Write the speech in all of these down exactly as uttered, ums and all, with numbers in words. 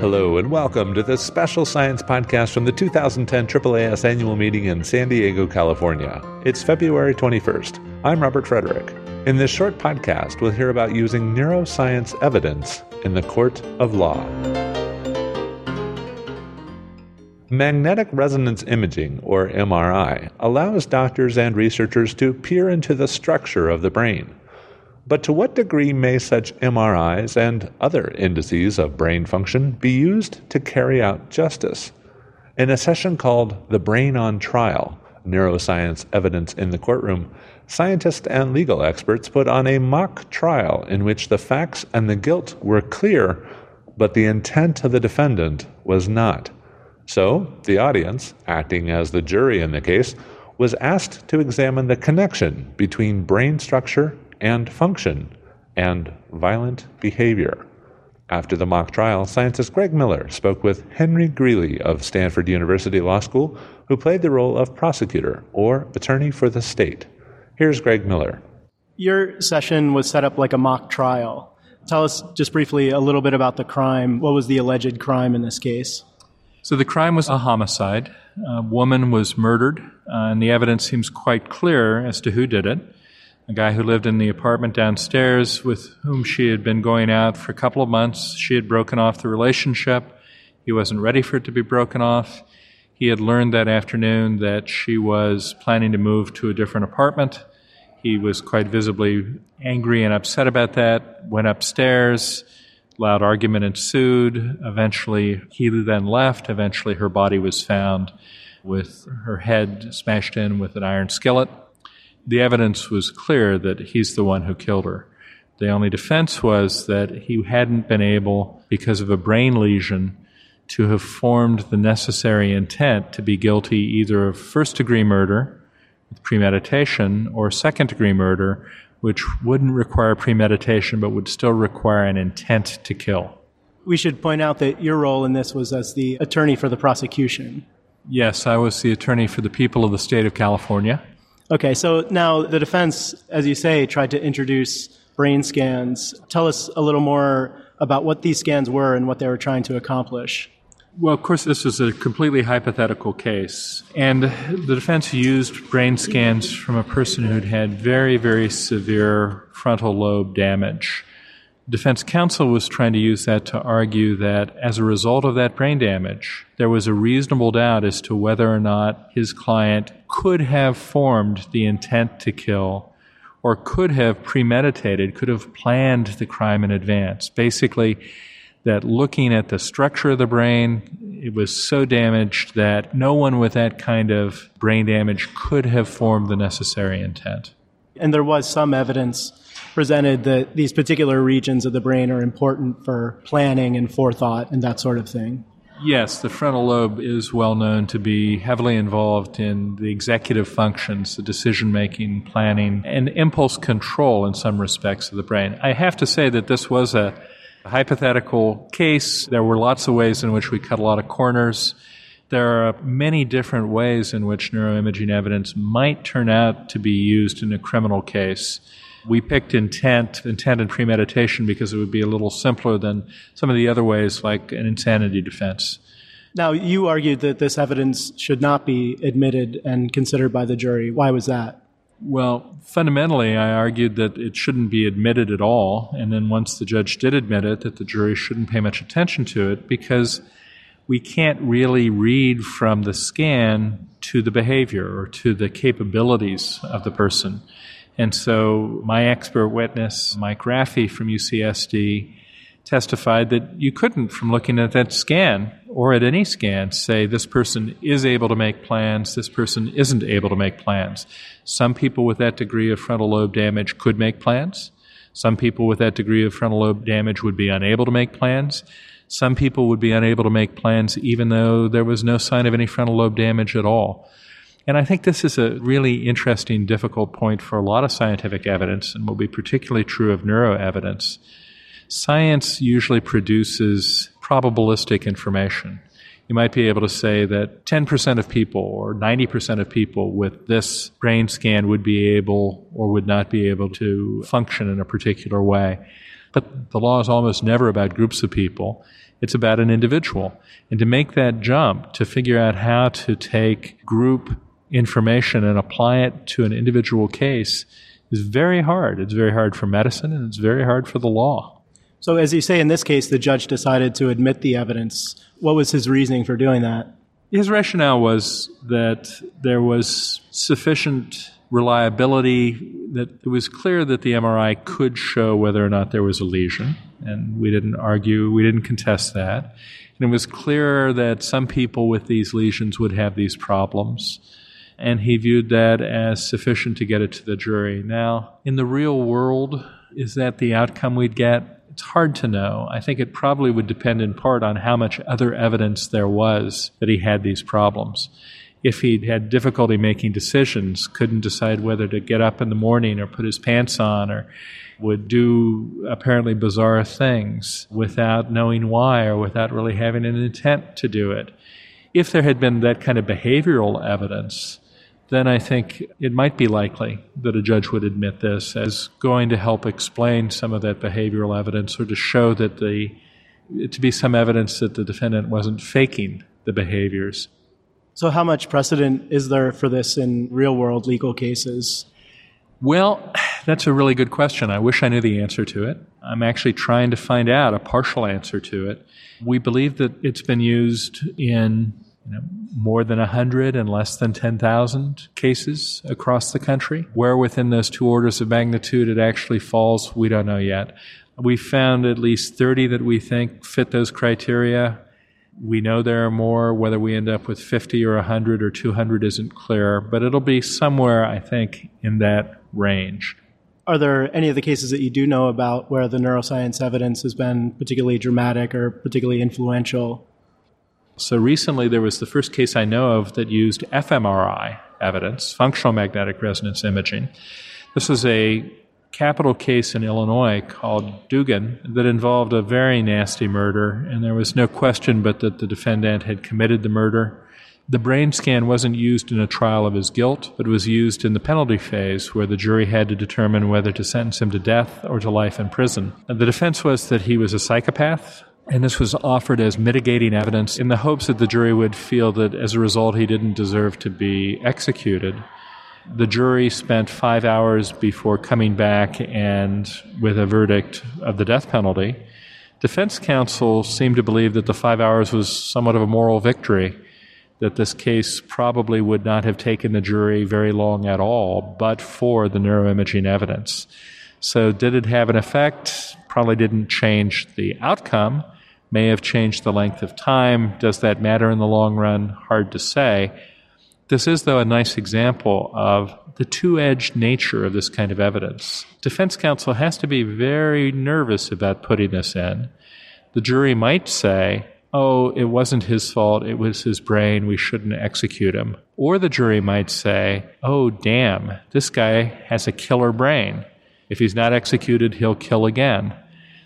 Hello and welcome to this special science podcast from the two thousand ten A A A S annual meeting in San Diego, California. It's February twenty-first. I'm Robert Frederick. In this short podcast, we'll hear about using neuroscience evidence in the court of law. Magnetic resonance imaging, or M R I, allows doctors and researchers to peer into the structure of the brain. But to what degree may such M R Is and other indices of brain function be used to carry out justice? In a session called The Brain on Trial, Neuroscience Evidence in the Courtroom, scientists and legal experts put on a mock trial in which the facts and the guilt were clear, but the intent of the defendant was not. So, the audience, acting as the jury in the case, was asked to examine the connection between brain structure and function and violent behavior. After the mock trial, scientist Greg Miller spoke with Henry Greeley of Stanford University Law School, who played the role of prosecutor or attorney for the state. Here's Greg Miller. Your session was set up like a mock trial. Tell us just briefly a little bit about the crime. What was the alleged crime in this case? So the crime was a homicide. A woman was murdered, uh, and the evidence seems quite clear as to who did it. A guy who lived in the apartment downstairs with whom she had been going out for a couple of months. She had broken off the relationship. He wasn't ready for it to be broken off. He had learned that afternoon that she was planning to move to a different apartment. He was quite visibly angry and upset about that, went upstairs. Loud argument ensued. Eventually, he then left. Eventually, her body was found with her head smashed in with an iron skillet. The evidence was clear that he's the one who killed her. The only defense was that he hadn't been able, because of a brain lesion, to have formed the necessary intent to be guilty either of first-degree murder with premeditation or second-degree murder, which wouldn't require premeditation but would still require an intent to kill. We should point out that your role in this was as the attorney for the prosecution. Yes, I was the attorney for the people of the state of California. Okay, so now the defense, as you say, tried to introduce brain scans. Tell us a little more about what these scans were and what they were trying to accomplish. Well, of course, this was a completely hypothetical case, and the defense used brain scans from a person who'd had very, very severe frontal lobe damage. Defense counsel was trying to use that to argue that as a result of that brain damage, there was a reasonable doubt as to whether or not his client could have formed the intent to kill or could have premeditated, could have planned the crime in advance. Basically, that looking at the structure of the brain, it was so damaged that no one with that kind of brain damage could have formed the necessary intent. And there was some evidence presented that these particular regions of the brain are important for planning and forethought and that sort of thing. Yes, the frontal lobe is well known to be heavily involved in the executive functions, the decision-making, planning, and impulse control in some respects of the brain. I have to say that this was a A hypothetical case. There were lots of ways in which we cut a lot of corners. There are many different ways in which neuroimaging evidence might turn out to be used in a criminal case. We picked intent, intent and premeditation because it would be a little simpler than some of the other ways, like an insanity defense. Now, you argued that this evidence should not be admitted and considered by the jury. Why was that? Well, fundamentally, I argued that it shouldn't be admitted at all, and then once the judge did admit it, that the jury shouldn't pay much attention to it, because we can't really read from the scan to the behavior or to the capabilities of the person. And so my expert witness, Mike Raffey from U C S D, testified that you couldn't, from looking at that scan or at any scan, say this person is able to make plans, this person isn't able to make plans. Some people with that degree of frontal lobe damage could make plans. Some people with that degree of frontal lobe damage would be unable to make plans. Some people would be unable to make plans even though there was no sign of any frontal lobe damage at all. And I think this is a really interesting, difficult point for a lot of scientific evidence, and will be particularly true of neuroevidence. Science usually produces probabilistic information. You might be able to say that ten percent of people or ninety percent of people with this brain scan would be able or would not be able to function in a particular way. But the law is almost never about groups of people. It's about an individual. And to make that jump, to figure out how to take group information and apply it to an individual case is very hard. It's very hard for medicine, and it's very hard for the law. So as you say, in this case, the judge decided to admit the evidence. What was his reasoning for doing that? His rationale was that there was sufficient reliability, that it was clear that the M R I could show whether or not there was a lesion, and we didn't argue, we didn't contest that. And it was clear that some people with these lesions would have these problems, and he viewed that as sufficient to get it to the jury. Now, in the real world, is that the outcome we'd get? It's hard to know. I think it probably would depend in part on how much other evidence there was that he had these problems. If he'd had difficulty making decisions, couldn't decide whether to get up in the morning or put his pants on, or would do apparently bizarre things without knowing why or without really having an intent to do it. If there had been that kind of behavioral evidence, then I think it might be likely that a judge would admit this as going to help explain some of that behavioral evidence, or to show that the, to be some evidence that the defendant wasn't faking the behaviors. So how much precedent is there for this in real-world legal cases? Well, that's a really good question. I wish I knew the answer to it. I'm actually trying to find out a partial answer to it. We believe that it's been used in you know, more than one hundred and less than ten thousand cases across the country. Where within those two orders of magnitude it actually falls, we don't know yet. We found at least thirty that we think fit those criteria. We know there are more. Whether we end up with fifty or one hundred or two hundred isn't clear, but it'll be somewhere, I think, in that range. Are there any of the cases that you do know about where the neuroscience evidence has been particularly dramatic or particularly influential? So recently there was the first case I know of that used f M R I evidence, functional magnetic resonance imaging. This was a capital case in Illinois called Dugan that involved a very nasty murder, and there was no question but that the defendant had committed the murder. The brain scan wasn't used in a trial of his guilt, but was used in the penalty phase, where the jury had to determine whether to sentence him to death or to life in prison. And the defense was that he was a psychopath, and this was offered as mitigating evidence in the hopes that the jury would feel that as a result he didn't deserve to be executed. The jury spent five hours before coming back and with a verdict of the death penalty. Defense counsel seemed to believe that the five hours was somewhat of a moral victory, that this case probably would not have taken the jury very long at all, but for the neuroimaging evidence. So did it have an effect? Probably didn't change the outcome, may have changed the length of time. Does that matter in the long run? Hard to say. This is, though, a nice example of the two-edged nature of this kind of evidence. Defense counsel has to be very nervous about putting this in. The jury might say, oh, it wasn't his fault, it was his brain, we shouldn't execute him. Or the jury might say, oh, damn, this guy has a killer brain. If he's not executed, he'll kill again.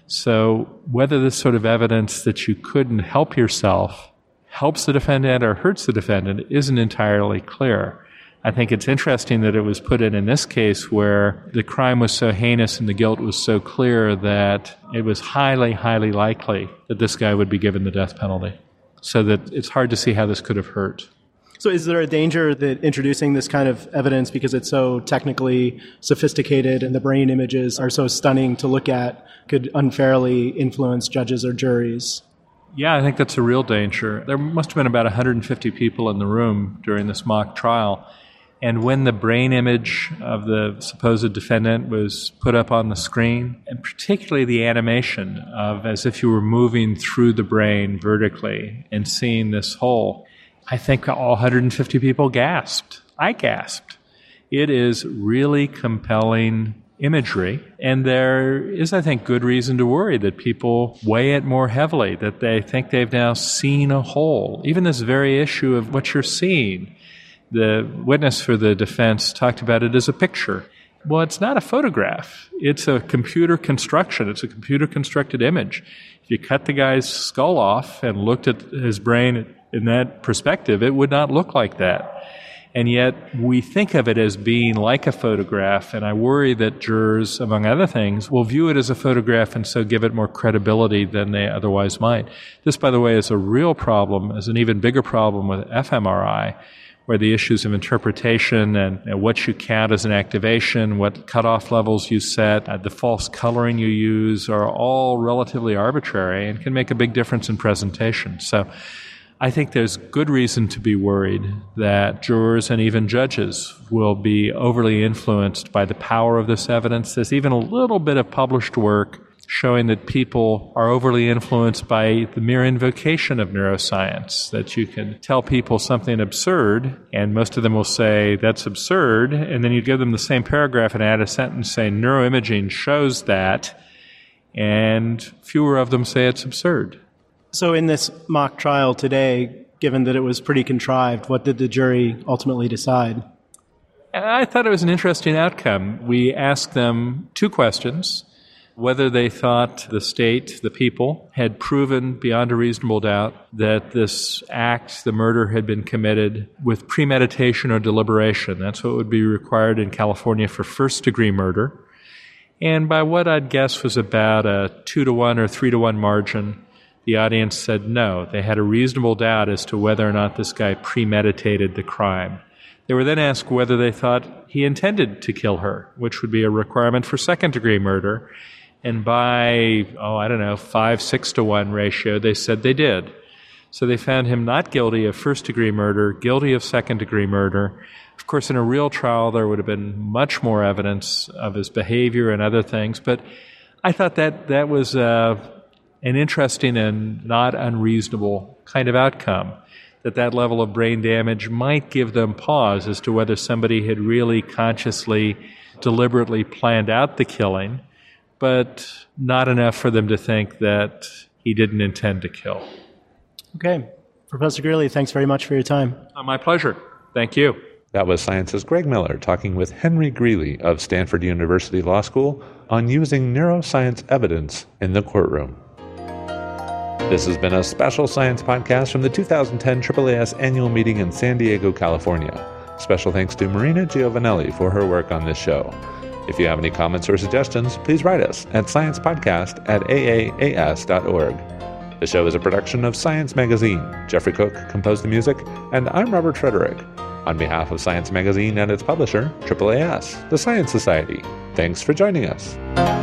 So whether this sort of evidence that you couldn't help yourself helps the defendant or hurts the defendant isn't entirely clear. I think it's interesting that it was put in in this case where the crime was so heinous and the guilt was so clear that it was highly, highly likely that this guy would be given the death penalty. So that it's hard to see how this could have hurt. So is there a danger that introducing this kind of evidence, because it's so technically sophisticated and the brain images are so stunning to look at, could unfairly influence judges or juries? Yeah, I think that's a real danger. There must have been about one hundred fifty people in the room during this mock trial. And when the brain image of the supposed defendant was put up on the screen, and particularly the animation of as if you were moving through the brain vertically and seeing this hole, I think all one hundred fifty people gasped. I gasped. It is really compelling imagery, and there is, I think, good reason to worry that people weigh it more heavily, that they think they've now seen a hole. Even this very issue of what you're seeing. The witness for the defense talked about it as a picture. Well, it's not a photograph. It's a computer construction. It's a computer-constructed image. If you cut the guy's skull off and looked at his brain in that perspective, it would not look like that. And yet we think of it as being like a photograph, and I worry that jurors, among other things, will view it as a photograph and so give it more credibility than they otherwise might. This, by the way, is a real problem, is an even bigger problem with fMRI, where the issues of interpretation and, and what you count as an activation, what cutoff levels you set, uh, the false coloring you use are all relatively arbitrary and can make a big difference in presentation. So I think there's good reason to be worried that jurors and even judges will be overly influenced by the power of this evidence. There's even a little bit of published work showing that people are overly influenced by the mere invocation of neuroscience, that you can tell people something absurd, and most of them will say, that's absurd, and then you give them the same paragraph and add a sentence saying, neuroimaging shows that, and fewer of them say it's absurd. So in this mock trial today, given that it was pretty contrived, what did the jury ultimately decide? I thought it was an interesting outcome. We asked them two questions: whether they thought the state, the people, had proven beyond a reasonable doubt that this act, the murder, had been committed with premeditation or deliberation. That's what would be required in California for first-degree murder. And by what I'd guess was about a two to one or three to one margin, the audience said no. They had a reasonable doubt as to whether or not this guy premeditated the crime. They were then asked whether they thought he intended to kill her, which would be a requirement for second-degree murder. And by, oh, I don't know, five, six to one ratio, they said they did. So they found him not guilty of first-degree murder, guilty of second-degree murder. Of course, in a real trial, there would have been much more evidence of his behavior and other things. But I thought that that was uh, an interesting and not unreasonable kind of outcome, that that level of brain damage might give them pause as to whether somebody had really consciously, deliberately planned out the killing, but not enough for them to think that he didn't intend to kill. Okay. Professor Greeley, thanks very much for your time. Uh, my pleasure. Thank you. That was Science's Greg Miller talking with Henry Greeley of Stanford University Law School on using neuroscience evidence in the courtroom. This has been a special science podcast from the two thousand ten A A A S annual meeting in San Diego, California. Special thanks to Marina Giovanelli for her work on this show. If you have any comments or suggestions, please write us at sciencepodcast at a a a s dot org. The show is a production of Science Magazine. Jeffrey Cook composed the music, and I'm Robert Frederick. On behalf of Science Magazine and its publisher, A A A S, the Science Society, thanks for joining us.